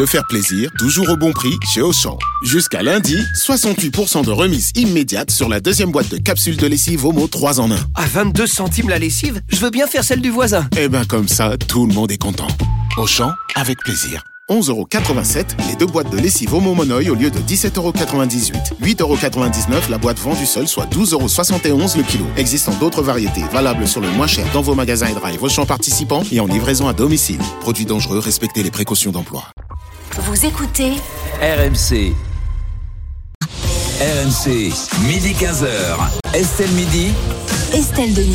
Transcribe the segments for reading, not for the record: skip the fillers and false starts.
se faire plaisir, toujours au bon prix chez Auchan. Jusqu'à lundi, 68% de remise immédiate sur la deuxième boîte de capsules de lessive Omo 3 en 1. À 22 centimes la lessive, je veux bien faire celle du voisin. Eh ben comme ça, tout le monde est content. Auchan, avec plaisir. 11,87€ les 2 boîtes de lessive Omo Monoï au lieu de 17,98€. 8,99€ la boîte vendue seule, soit 12,71€ le kilo. Existant d'autres variétés, valables sur le moins cher dans vos magasins et drive Auchan participants et en livraison à domicile. Produits dangereux, respectez les précautions d'emploi. Vous écoutez RMC. RMC, midi 15h. Estelle Midi. Estelle Denis.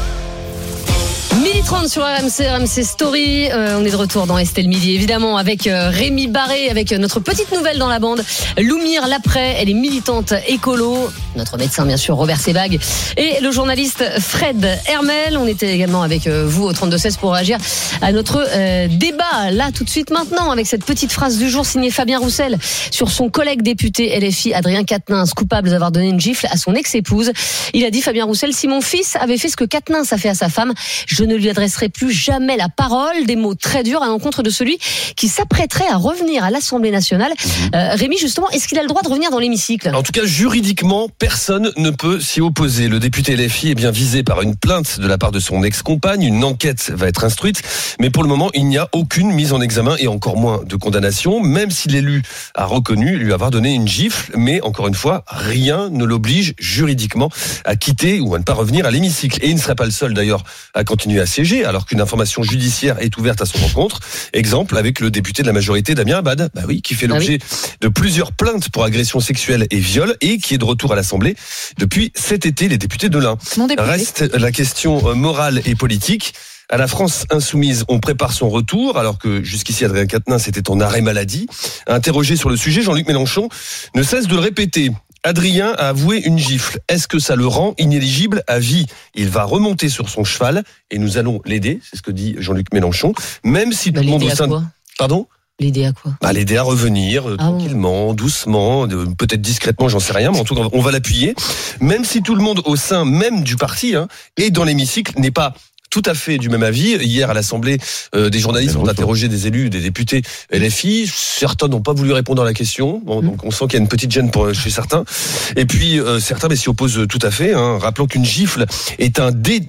12h30 sur RMC Story. On est de retour dans Estelle Midi, évidemment, avec Rémi Barré, avec notre petite nouvelle dans la bande, Loumire Laprey. Elle est militante écolo. Notre médecin, bien sûr, Robert Sebag. Et le journaliste Fred Hermel. On était également avec vous au 32-16 pour réagir à notre débat. Là, tout de suite, maintenant, avec cette petite phrase du jour signée Fabien Roussel sur son collègue député LFI, Adrien Quatennens, coupable d'avoir donné une gifle à son ex-épouse. Il a dit, Fabien Roussel, si mon fils avait fait ce que Quatennens a fait à sa femme, je ne lui adresserai plus jamais la parole. Des mots très durs à l'encontre de celui qui s'apprêterait à revenir à l'Assemblée nationale. Rémi, justement, est-ce qu'il a le droit de revenir dans l'hémicycle ? En tout cas, juridiquement, personne ne peut s'y opposer. Le député LFI est bien visé par une plainte de la part de son ex-compagne. Une enquête va être instruite. Mais pour le moment, il n'y a aucune mise en examen et encore moins de condamnation, même si l'élu a reconnu lui avoir donné une gifle. Mais encore une fois, rien ne l'oblige juridiquement à quitter ou à ne pas revenir à l'hémicycle. Et il ne serait pas le seul d'ailleurs à continuer à siéger, alors qu'une information judiciaire est ouverte à son rencontre. Exemple avec le député de la majorité, Damien Abad, qui fait l'objet de plusieurs plaintes pour agression sexuelle et viol et qui est de retour à l'Assemblée depuis cet été, les députés de l'Ain. Reste la question morale et politique. À la France insoumise, on prépare son retour, alors que jusqu'ici Adrien Quatennens était en arrêt maladie. Interrogé sur le sujet, Jean-Luc Mélenchon ne cesse de le répéter. Adrien a avoué une gifle. Est-ce que ça le rend inéligible à vie ? Il va remonter sur son cheval et nous allons l'aider, c'est ce que dit Jean-Luc Mélenchon, même si tout le monde au sein... Pardon ? L'aider à quoi ? L'aider à revenir tranquillement, doucement, peut-être discrètement, j'en sais rien, mais en tout cas, on va l'appuyer. Même si tout le monde au sein même du parti et dans l'hémicycle n'est pas tout à fait du même avis. Hier, à l'Assemblée, des journalistes ont interrogé des élus, des députés LFI. Certains n'ont pas voulu répondre à la question. Donc, on sent qu'il y a une petite gêne chez certains. Et puis, certains s'y opposent tout à fait. Rappelons qu'une gifle est un délit.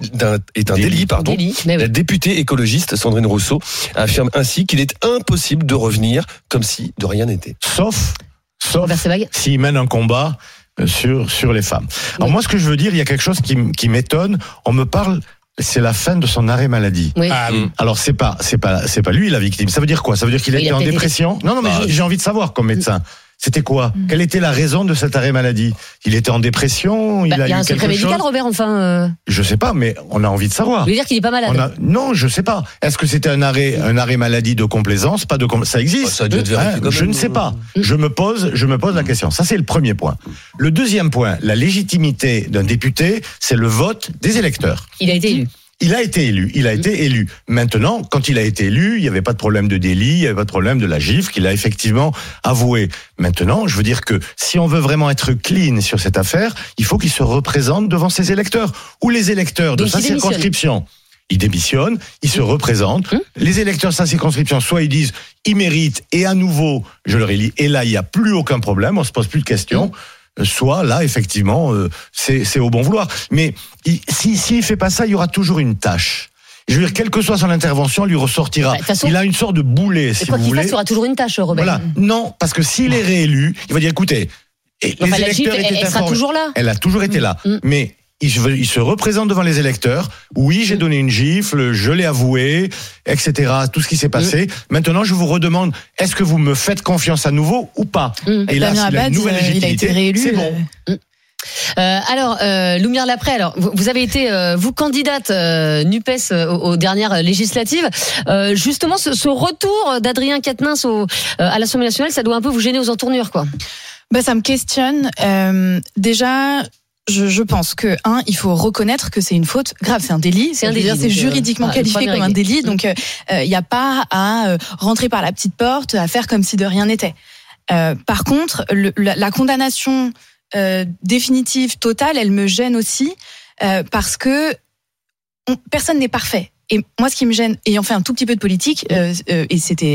La députée écologiste, Sandrine Rousseau, affirme ainsi qu'il est impossible de revenir comme si de rien n'était. Sauf s'il mène un combat sur les femmes. Alors moi, ce que je veux dire, il y a quelque chose qui m'étonne. On me parle... C'est la fin de son arrêt maladie. Oui. Alors c'est pas lui la victime. Ça veut dire quoi ? Ça veut dire qu'il était en dépression ? Non, mais j'ai envie de savoir comme médecin. C'était quoi ? Quelle était la raison de cet arrêt maladie ? Il était en dépression ? Il y a un secret médical, Robert, Je sais pas, mais on a envie de savoir. Vous voulez dire qu'il est pas malade ? Non, je sais pas. Est-ce que c'était un arrêt maladie de complaisance ? Pas de ça existe. Ça a dû être vérifié je ne sais pas. Je me pose la question. Ça c'est le premier point. Le deuxième point, la légitimité d'un député, c'est le vote des électeurs. Il a été élu. Il a été élu. Maintenant, quand il a été élu, il n'y avait pas de problème de délit, il n'y avait pas de problème de la gifle qu'il a effectivement avoué. Maintenant, je veux dire que si on veut vraiment être clean sur cette affaire, il faut qu'il se représente devant ses électeurs. Ou les électeurs de sa circonscription. Il démissionne, il se représente. Les électeurs de sa circonscription, soit ils disent, il mérite, et à nouveau, je le relis, et là, il n'y a plus aucun problème, on ne se pose plus de questions. Soit là, effectivement, c'est au bon vouloir. Mais s'il fait pas ça, il y aura toujours une tâche. Je veux dire, quelle que soit son intervention, lui ressortira. Il a une sorte de boulet, si vous voulez. Quoi qu'il fasse, il y aura toujours une tâche, Robert. Voilà. Non, parce que s'il est réélu, il va dire, écoutez, les électeurs étaient sera toujours là. Elle a toujours été là. Mais il se représente devant les électeurs. Oui, j'ai donné une gifle, je l'ai avoué, etc. Tout ce qui s'est passé. Maintenant, je vous redemande, est-ce que vous me faites confiance à nouveau ou pas ? Et là, s'il a une nouvelle légitimité, c'est bon. Alors, Loumire Laprey, vous avez été vous candidate NUPES aux dernières législatives. Justement, ce retour d'Adrien Quatennens à l'Assemblée nationale, ça doit un peu vous gêner aux entournures, quoi. Ça me questionne. Déjà. Je pense que il faut reconnaître que c'est une faute grave, c'est un délit. C'est juridiquement qualifié comme un délit, donc il n'y a pas à rentrer par la petite porte, à faire comme si de rien n'était. Par contre, la condamnation définitive, totale, elle me gêne aussi parce que personne n'est parfait. Et moi, ce qui me gêne, ayant fait un tout petit peu de politique, et c'était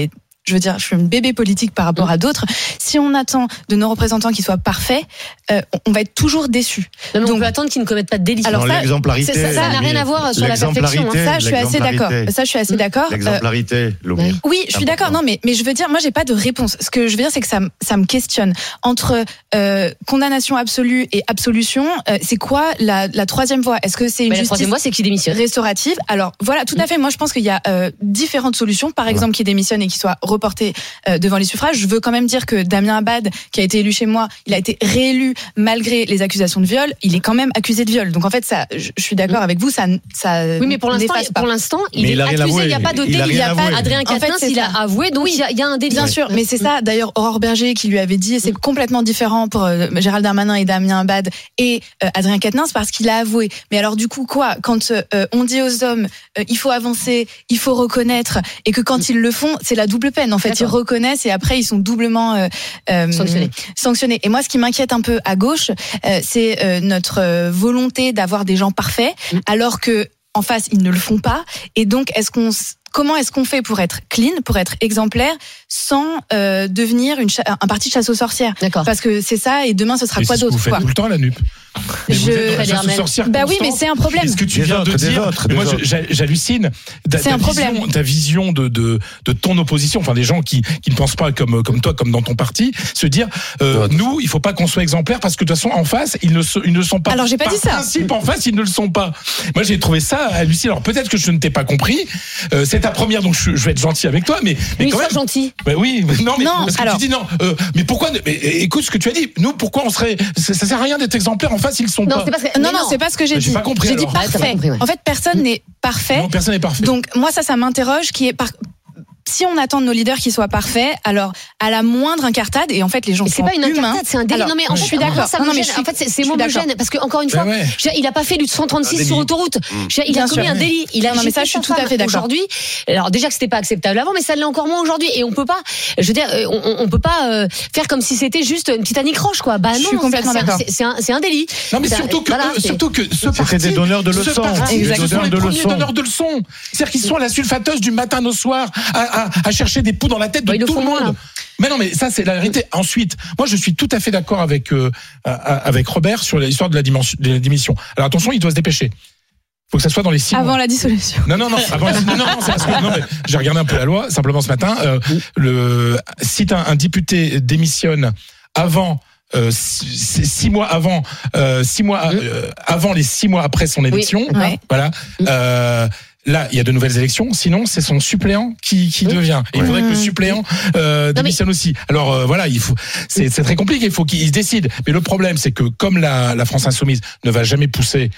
je veux dire, je suis une bébé politique par rapport à d'autres. Si on attend de nos représentants qu'ils soient parfaits, on va être toujours déçus. Donc on peut attendre qu'ils ne commettent pas de délit. Alors l'exemplarité, ça n'a rien à voir sur la perfection. Ça, je suis assez d'accord. L'exemplarité, oui, je suis d'accord. Non, mais je veux dire, moi, j'ai pas de réponse. Ce que je veux dire, c'est que ça me questionne. Entre condamnation absolue et absolution, c'est quoi la troisième voie? Est-ce que c'est une justice la troisième voie, c'est qui démissionne restaurative? Alors voilà, tout à fait. Moi, je pense qu'il y a différentes solutions. Par exemple, qui démissionne et qui soit reporté devant les suffrages. Je veux quand même dire que Damien Abad, qui a été élu chez moi, il a été réélu malgré les accusations de viol. Il est quand même accusé de viol. Donc en fait, ça, je suis d'accord avec vous. Ça. Oui, mais pour l'instant, il est accusé. Il n'y a pas de délit. Il y a pas Adrien Quatennens, il a avoué. Donc il y a un délit. Bien sûr, mais c'est ça. D'ailleurs, Aurore Berger qui lui avait dit, c'est complètement différent pour Gérald Darmanin et Damien Abad et Adrien Quatennens parce qu'il a avoué. Mais alors du coup quoi, quand on dit aux hommes il faut avancer, il faut reconnaître, et que quand ils le font, c'est la double peine. En fait, ils reconnaissent et après ils sont doublement sanctionnés. Et moi, ce qui m'inquiète un peu à gauche, c'est notre volonté d'avoir des gens parfaits, alors que en face ils ne le font pas. Et donc, comment est-ce qu'on fait pour être clean, pour être exemplaire, sans devenir un parti de chasse aux sorcières? D'accord. Parce que c'est ça, et demain ce sera quoi d'autre? Vous faites tout le temps la NUP. Vous êtes chasse aux sorcières. Bah oui, mais c'est un problème. Ce que tu viens de dire, moi j'hallucine. C'est un problème. Ta vision de ton opposition, enfin des gens qui ne pensent pas comme toi, comme dans ton parti, se dire nous, il faut pas qu'on soit exemplaire parce que de toute façon en face ils ne sont pas. Alors j'ai pas dit ça. Par principe, en face ils ne le sont pas. Moi j'ai trouvé ça hallucinant. Alors peut-être que je ne t'ai pas compris. C'est ta première, donc je vais être gentil avec toi, mais quand même gentil. Bah oui, non, mais parce que tu dis non. Mais pourquoi écoute ce que tu as dit. Nous, pourquoi on serait? Ça sert à rien d'être exemplaire. En face, ils sont pas. Non, c'est pas ce que j'ai dit. J'ai pas compris. J'ai dit parfait. En fait, personne n'est parfait. Non, personne n'est parfait. Donc moi, ça m'interroge. Si on attend de nos leaders qu'ils soient parfaits, alors à la moindre incartade, et en fait les gens sont humains. C'est pas une incartade, c'est un délit. Alors, non mais en je suis d'accord. En fait, c'est homogène parce que encore une fois, il a pas fait du 136 sur autoroute. Il a commis un délit. Non mais ça, je suis tout à fait d'accord. Aujourd'hui, alors déjà que c'était pas acceptable avant, mais ça l'est encore moins aujourd'hui. Et on peut pas, je veux dire, on peut pas faire comme si c'était juste une petite anicroche quoi. Bah non, je suis complètement d'accord. C'est un délit. Non mais surtout que ce parti, c'était des donneurs de leçons. Ce sont les premiers donneurs de leçons. C'est-à-dire qu'ils sont la sulfateuse du matin au soir à chercher des poux dans la tête de tout le monde. Mais non, mais ça c'est la vérité. Ensuite, moi je suis tout à fait d'accord avec Robert sur l'histoire de la démission. Alors attention, il doit se dépêcher. Faut que ça soit dans les 6 mois. Avant la dissolution. Non, c'est parce que mais j'ai regardé un peu la loi simplement ce matin. Si un député démissionne avant 6 mois avant les 6 mois après son élection, voilà. Là, il y a de nouvelles élections. Sinon, c'est son suppléant qui devient. Et il faudrait que le suppléant démissionne aussi. Alors voilà, c'est très compliqué. Il faut qu'il se décide. Mais le problème, c'est que comme la France Insoumise ne va jamais pousser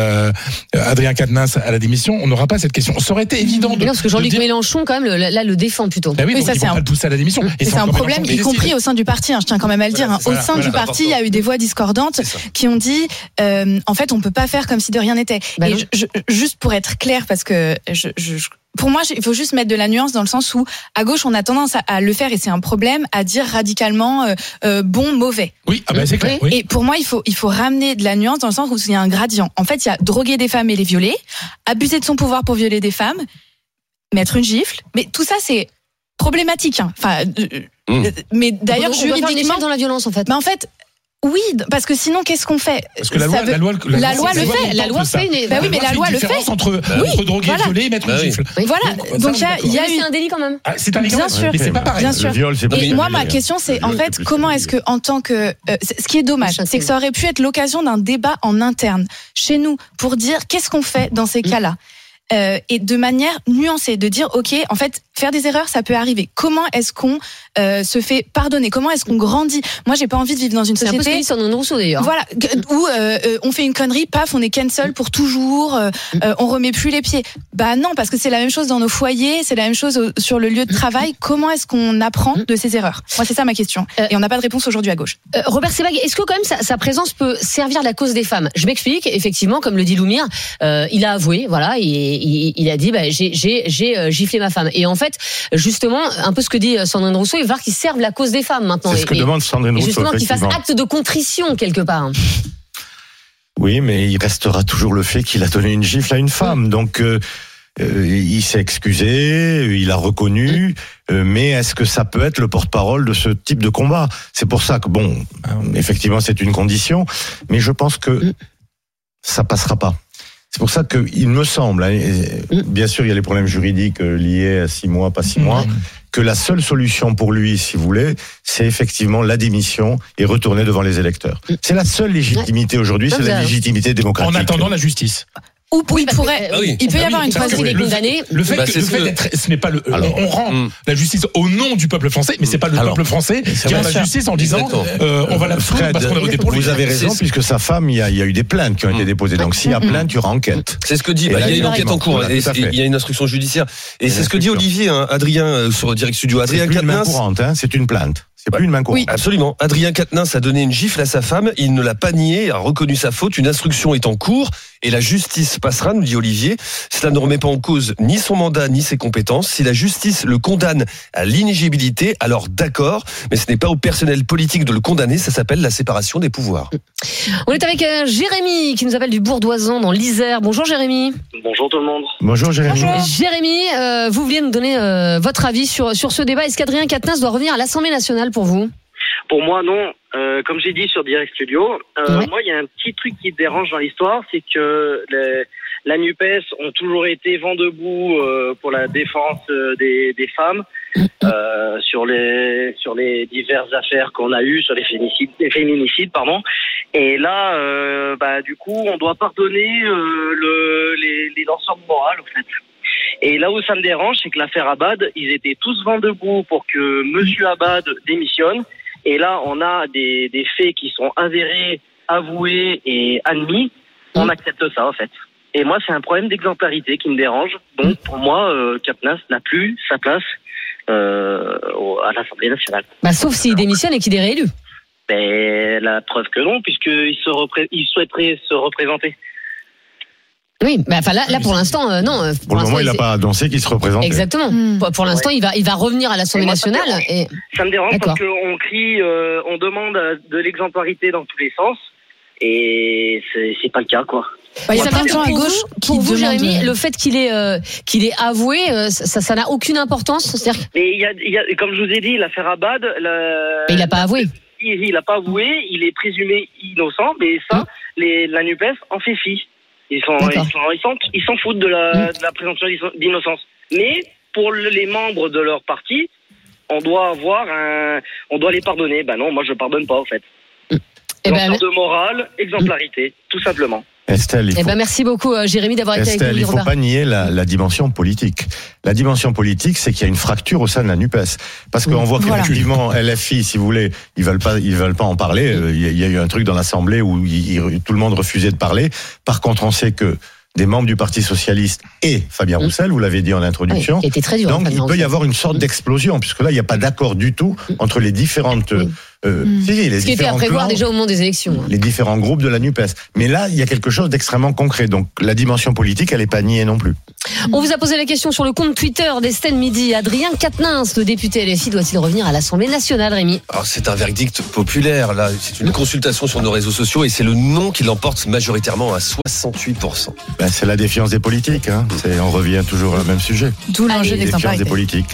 Adrien Quatennens à la démission, on n'aura pas cette question. Ça aurait été évident. Non, parce que Jean-Luc Mélenchon, quand même, là, le défend plutôt. Bah oui, ça c'est pas le pousser à la démission. Et c'est un problème, y compris au sein du parti. Je tiens quand même à le dire. Au sein du parti, il y a eu des voix discordantes qui ont dit, en fait, on peut pas faire comme si de rien n'était. Et juste pour être clair, parce que pour moi, il faut juste mettre de la nuance dans le sens où, à gauche, on a tendance à le faire, et c'est un problème, à dire radicalement bon, mauvais. Oui, c'est clair. Oui. Et pour moi, il faut ramener de la nuance dans le sens où il y a un gradient. En fait, il y a droguer des femmes et les violer, abuser de son pouvoir pour violer des femmes, mettre une gifle. Mais tout ça, c'est problématique. Enfin, mais d'ailleurs, juridiquement, dans la violence, en fait. Mais en fait. Oui, parce que sinon, qu'est-ce qu'on fait? Parce que la loi le fait. La loi fait une. Bah oui, mais la loi le fait. Entre droguer, violer et mettre une gifle. Voilà. Donc il y a eu. C'est un délit quand même. C'est un délit. Bien sûr. Mais c'est pas pareil. Bien sûr. Et moi, ma question, c'est en fait, comment est-ce que, en tant que, ce qui est dommage, c'est que ça aurait pu être l'occasion d'un débat en interne chez nous pour dire qu'est-ce qu'on fait dans ces cas-là. Et de manière nuancée, de dire ok, en fait, faire des erreurs, ça peut arriver. Comment est-ce qu'on se fait pardonner? Comment est-ce qu'on grandit? Moi, j'ai pas envie de vivre dans une société. C'est un peu ce que dit Sandrine Rousseau d'ailleurs. Voilà, où on fait une connerie, paf, on est cancel pour toujours, on remet plus les pieds. Bah non, parce que c'est la même chose dans nos foyers, c'est la même chose sur le lieu de travail. Comment est-ce qu'on apprend de ces erreurs? Moi, c'est ça ma question. Et on n'a pas de réponse aujourd'hui à gauche. Robert Sebag, est-ce que quand même sa présence peut servir la cause des femmes? Je m'explique. Effectivement, comme le dit Loumir, il a avoué, voilà, il a dit j'ai giflé ma femme. Et en fait, justement, un peu ce que dit Sandrine Rousseau, il va falloir qu'ils servent la cause des femmes maintenant. C'est ce que demande Sandrine Rousseau. Et justement, qu'ils fassent acte de contrition quelque part. Oui, mais il restera toujours le fait qu'il a donné une gifle à une femme. Donc il s'est excusé, il a reconnu, mais est-ce que ça peut être le porte-parole de ce type de combat? C'est pour ça que, bon, effectivement, c'est une condition, mais je pense que ça passera pas. C'est pour ça que il me semble, bien sûr, il y a les problèmes juridiques liés à 6 mois, pas 6 mois, que la seule solution pour lui, si vous voulez, c'est effectivement la démission et retourner devant les électeurs. C'est la seule légitimité aujourd'hui, c'est la légitimité démocratique. En attendant la justice. Ou il pourrait, il peut y avoir une troisième condamné. Le fait d'être, ce n'est pas le. On rend la justice au nom du peuple français, mais c'est pas le peuple français qui rend la justice en disant on va l'absoluer parce qu'on a voté pour lui. Vous avez raison, puisque sa femme, il y a eu des plaintes qui ont été déposées. Donc s'il y a plainte, il y aura enquête. C'est ce que dit. Il y a une enquête en cours. Il y a une instruction judiciaire. Et c'est ce que dit Olivier, Adrien sur Direct Studio. Adrien Quatennens. C'est une plainte. C'est plus une main courante. Oui, absolument. Adrien Quatennens a donné une gifle à sa femme. Il ne l'a pas nié, a reconnu sa faute. Une instruction est en cours et la justice passera, nous dit Olivier. Cela ne remet pas en cause ni son mandat ni ses compétences. Si la justice le condamne à l'inéligibilité, alors d'accord. Mais ce n'est pas au personnel politique de le condamner. Ça s'appelle la séparation des pouvoirs. On est avec Jérémy qui nous appelle du Bourdoisan dans l'Isère. Bonjour Jérémy. Bonjour tout le monde. Bonjour Jérémy. Bonjour. Jérémy, vous vouliez nous donner votre avis sur ce débat. Est-ce qu'Adrien Quatennens doit revenir à l'Assemblée nationale pour vous? Pour moi, non. Comme j'ai dit sur Direct Studio, moi, il y a un petit truc qui me dérange dans l'histoire, c'est que la NUPES ont toujours été vent debout pour la défense des femmes sur les diverses affaires qu'on a eues, sur les féminicides, pardon. Et là, du coup, on doit pardonner les lanceurs de morale, en fait. Et là où ça me dérange, c'est que l'affaire Abad, ils étaient tous vent debout pour que Monsieur Abad démissionne. Et là, on a des faits qui sont avérés, avoués et admis. On accepte ça, en fait. Et moi, c'est un problème d'exemplarité qui me dérange. Donc, pour moi, Quatennens n'a plus sa place à l'Assemblée nationale. Sauf s'il démissionne et qu'il est réélu. Mais la preuve que non, puisqu'il souhaiterait se représenter. Oui, là pour l'instant, non. Pour le moment, il n'a pas annoncé qu'il se représente. Exactement. Pour l'instant, il va revenir à l'Assemblée nationale. Ça me dérange parce qu'on crie, on demande de l'exemplarité dans tous les sens, et c'est pas le cas, quoi. Il y a plein de gens à gauche qui pour vous, demandent... Jérémy, le fait qu'il ait avoué, ça n'a aucune importance. Mais il y a, comme je vous ai dit, l'affaire Abad. Il n'a pas avoué. Il n'a pas avoué. Il est présumé innocent, mais ça, la NUPES en fait fi. Ils s'en foutent de la présomption d'innocence. Mais pour les membres de leur parti, on doit les pardonner. Non, moi je pardonne pas, en fait. De morale, exemplarité, tout simplement. Estelle, merci beaucoup Jérémy d'avoir été avec nous. Il ne faut pas nier la dimension politique. La dimension politique, c'est qu'il y a une fracture au sein de la NUPES. Parce qu'on voit qu'effectivement, LFI, si vous voulez, ils veulent pas en parler. Il y a eu un truc dans l'Assemblée où tout le monde refusait de parler. Par contre, on sait que des membres du Parti Socialiste et Fabien Roussel, vous l'avez dit en introduction. Était très dur, donc il peut y avoir une sorte d'explosion, puisque là, il n'y a pas d'accord du tout entre les différentes... ce qui était à prévoir déjà au moment des élections. Les différents groupes de la NUPES. Mais là, il y a quelque chose d'extrêmement concret. Donc la dimension politique, elle n'est pas niée non plus. On vous a posé la question sur le compte Twitter d'Estelle Midi. Adrien Quatennens, le député LFI, doit-il revenir à l'Assemblée nationale, Rémi? Alors c'est un verdict populaire, là. C'est une consultation sur nos réseaux sociaux et c'est le non qui l'emporte majoritairement à 68%. C'est la défiance des politiques. On revient toujours au même sujet. D'où l'enjeu d'exemplarité. Défiance des politiques.